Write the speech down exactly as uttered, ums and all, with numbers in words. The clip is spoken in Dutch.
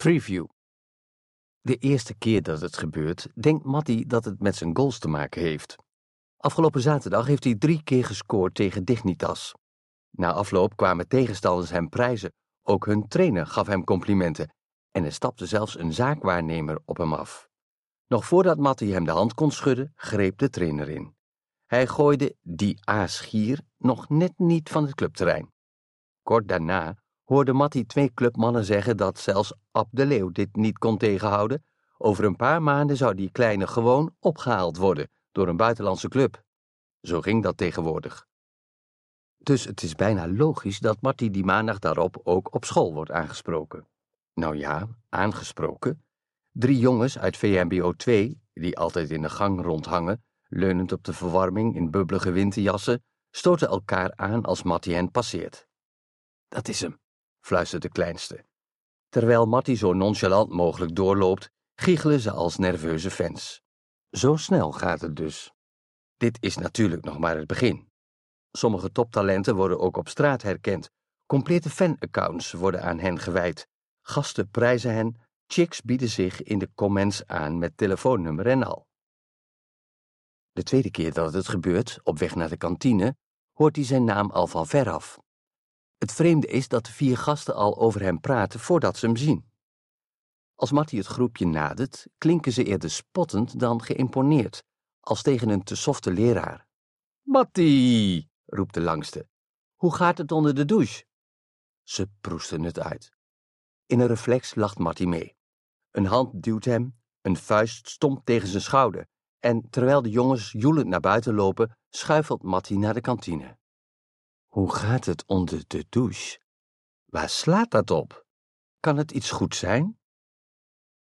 Preview. De eerste keer dat het gebeurt, denkt Matty dat het met zijn goals te maken heeft. Afgelopen zaterdag heeft hij drie keer gescoord tegen Dignitas. Na afloop kwamen tegenstanders hem prijzen. Ook hun trainer gaf hem complimenten. En er stapte zelfs een zaakwaarnemer op hem af. Nog voordat Matty hem de hand kon schudden, greep de trainer in. Hij gooide die aasgier nog net niet van het clubterrein. Kort daarna hoorde Matty twee clubmannen zeggen dat zelfs Ab de Leeuw dit niet kon tegenhouden. Over een paar maanden zou die kleine gewoon opgehaald worden door een buitenlandse club. Zo ging dat tegenwoordig. Dus het is bijna logisch dat Matty die maandag daarop ook op school wordt aangesproken. Nou ja, aangesproken. Drie jongens uit V M B O twee, die altijd in de gang rondhangen, leunend op de verwarming in bubbelige winterjassen, stoten elkaar aan als Matty hen passeert. Dat is hem, fluistert de kleinste. Terwijl Matty zo nonchalant mogelijk doorloopt, giechelen ze als nerveuze fans. Zo snel gaat het dus. Dit is natuurlijk nog maar het begin. Sommige toptalenten worden ook op straat herkend. Complete fanaccounts worden aan hen gewijd. Gasten prijzen hen, chicks bieden zich in de comments aan met telefoonnummer en al. De tweede keer dat het gebeurt, op weg naar de kantine, hoort hij zijn naam al van ver af. Het vreemde is dat de vier gasten al over hem praten voordat ze hem zien. Als Matty het groepje nadert, klinken ze eerder spottend dan geïmponeerd, als tegen een te softe leraar. Matty, roept de langste. Hoe gaat het onder de douche? Ze proesten het uit. In een reflex lacht Matty mee. Een hand duwt hem, een vuist stompt tegen zijn schouder, en terwijl de jongens joelend naar buiten lopen, schuifelt Matty naar de kantine. Hoe gaat het onder de douche? Waar slaat dat op? Kan het iets goeds zijn?